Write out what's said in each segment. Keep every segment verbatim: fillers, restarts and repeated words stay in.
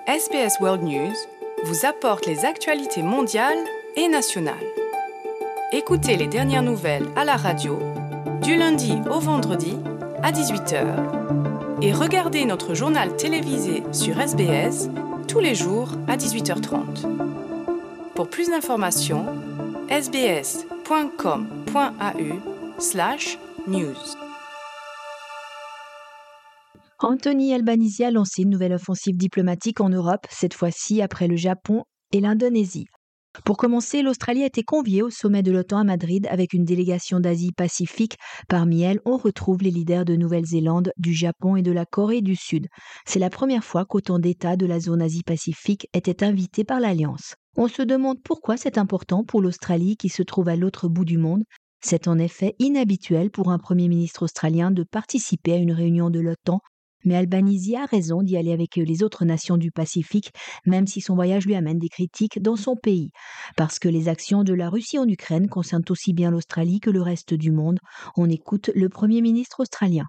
S B S World News vous apporte les actualités mondiales et nationales. Écoutez les dernières nouvelles à la radio, du lundi au vendredi à dix-huit heures. Et regardez notre journal télévisé sur S B S tous les jours à dix-huit heures trente. Pour plus d'informations, sbs.com.au slash news. Anthony Albanese a lancé une nouvelle offensive diplomatique en Europe, cette fois-ci après le Japon et l'Indonésie. Pour commencer, l'Australie a été conviée au sommet de l'OTAN à Madrid avec une délégation d'Asie-Pacifique. Parmi elles, on retrouve les leaders de Nouvelle-Zélande, du Japon et de la Corée du Sud. C'est la première fois qu'autant d'États de la zone Asie-Pacifique étaient invités par l'Alliance. On se demande pourquoi c'est important pour l'Australie qui se trouve à l'autre bout du monde. C'est en effet inhabituel pour un Premier ministre australien de participer à une réunion de l'OTAN. Mais Albanese a raison d'y aller avec les autres nations du Pacifique, même si son voyage lui amène des critiques dans son pays. Parce que les actions de la Russie en Ukraine concernent aussi bien l'Australie que le reste du monde. On écoute le Premier ministre australien.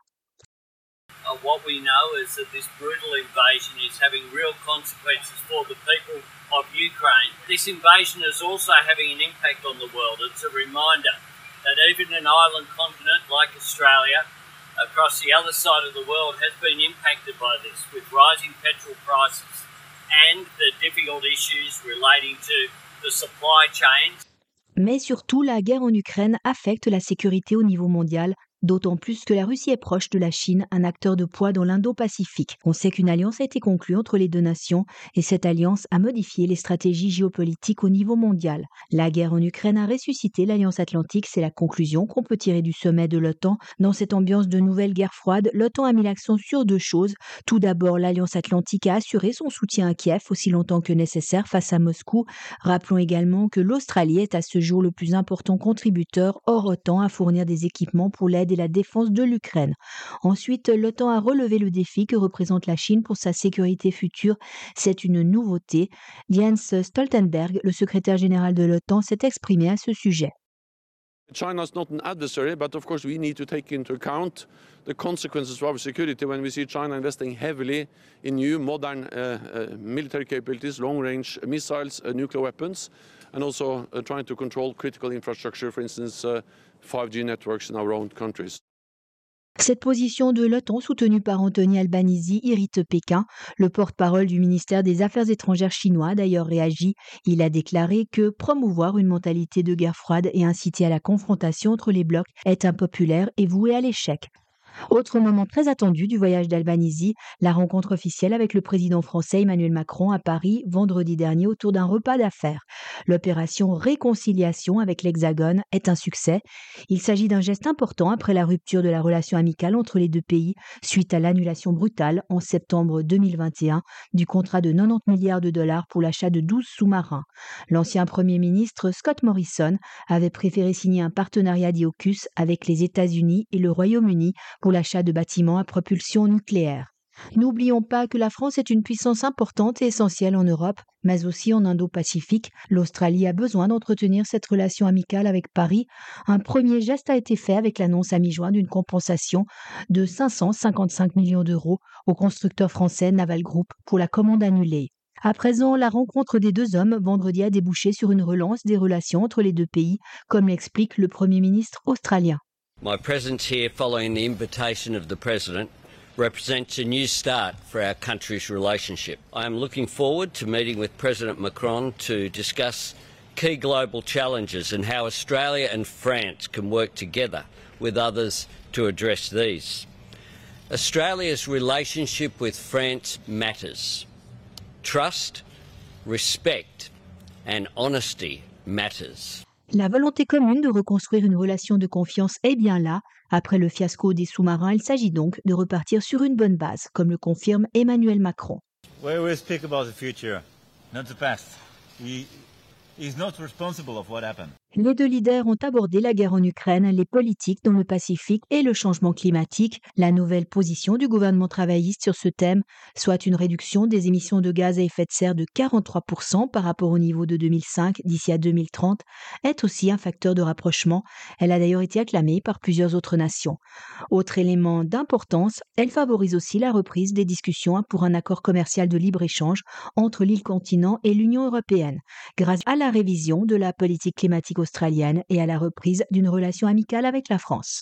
Uh, what we know is that this brutal invasion is having real consequences for the people of Ukraine. This invasion is also having an impact on the world. It's a reminder that even an island continent like Australia, across the other side of the world, has been impacted by this, with rising petrol prices and the difficult issues relating to the supply chains. Mais surtout, la guerre en Ukraine affecte la sécurité au niveau mondial, d'autant plus que la Russie est proche de la Chine, un acteur de poids dans l'Indo-Pacifique. On sait qu'une alliance a été conclue entre les deux nations et cette alliance a modifié les stratégies géopolitiques au niveau mondial. La guerre en Ukraine a ressuscité l'Alliance Atlantique, c'est la conclusion qu'on peut tirer du sommet de l'OTAN. Dans cette ambiance de nouvelle guerre froide, l'OTAN a mis l'accent sur deux choses. Tout d'abord, l'Alliance Atlantique a assuré son soutien à Kiev aussi longtemps que nécessaire face à Moscou. Rappelons également que l'Australie est à ce jour le plus important contributeur hors OTAN à fournir des équipements pour l'aide et la défense de l'Ukraine. Ensuite, l'OTAN a relevé le défi que représente la Chine pour sa sécurité future. C'est une nouveauté. Jens Stoltenberg, le secrétaire général de l'OTAN, s'est exprimé à ce sujet. China is not an adversary, but of course we need to take into account the consequences for our security when we see China investing heavily in new modern uh, uh, military capabilities, long-range missiles, uh, nuclear weapons, and also uh, trying to control critical infrastructure, for instance, uh, five G networks in our own countries. Cette position de l'OTAN, soutenue par Anthony Albanese, irrite Pékin. Le porte-parole du ministère des Affaires étrangères chinois a d'ailleurs réagi. Il a déclaré que promouvoir une mentalité de guerre froide et inciter à la confrontation entre les blocs est impopulaire et voué à l'échec. Autre moment très attendu du voyage d'Albanese, la rencontre officielle avec le président français Emmanuel Macron à Paris vendredi dernier autour d'un repas d'affaires. L'opération Réconciliation avec l'Hexagone est un succès. Il s'agit d'un geste important après la rupture de la relation amicale entre les deux pays suite à l'annulation brutale en septembre deux mille vingt et un du contrat de quatre-vingt-dix milliards de dollars pour l'achat de douze sous-marins. L'ancien Premier ministre Scott Morrison avait préféré signer un partenariat d'AUKUS avec les États-Unis et le Royaume-Uni pour l'achat de bâtiments à propulsion nucléaire. N'oublions pas que la France est une puissance importante et essentielle en Europe, mais aussi en Indo-Pacifique. L'Australie a besoin d'entretenir cette relation amicale avec Paris. Un premier geste a été fait avec l'annonce à mi-juin d'une compensation de cinq cent cinquante-cinq millions d'euros au constructeur français Naval Group pour la commande annulée. À présent, la rencontre des deux hommes vendredi a débouché sur une relance des relations entre les deux pays, comme l'explique le Premier ministre australien. My presence here following the invitation of the President represents a new start for our country's relationship. I am looking forward to meeting with President Macron to discuss key global challenges and how Australia and France can work together with others to address these. Australia's relationship with France matters. Trust, respect and honesty matters. La volonté commune de reconstruire une relation de confiance est bien là. Après le fiasco des sous-marins, il s'agit donc de repartir sur une bonne base, comme le confirme Emmanuel Macron. We will speak about the future, not the past. He is not responsible of what happened. Les deux leaders ont abordé la guerre en Ukraine, les politiques dans le Pacifique et le changement climatique. La nouvelle position du gouvernement travailliste sur ce thème, soit une réduction des émissions de gaz à effet de serre de quarante-trois pour cent par rapport au niveau de deux mille cinq d'ici à deux mille trente, est aussi un facteur de rapprochement. Elle a d'ailleurs été acclamée par plusieurs autres nations. Autre élément d'importance, elle favorise aussi la reprise des discussions pour un accord commercial de libre-échange entre l'île continent et l'Union européenne, grâce à la révision de la politique climatique australienne et à la reprise d'une relation amicale avec la France.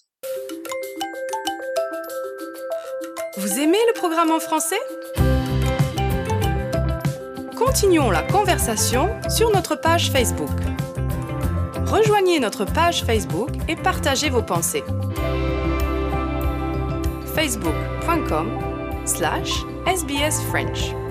Vous aimez le programme en français ? Continuons la conversation sur notre page Facebook. Rejoignez notre page Facebook et partagez vos pensées. facebook point com slash S B S French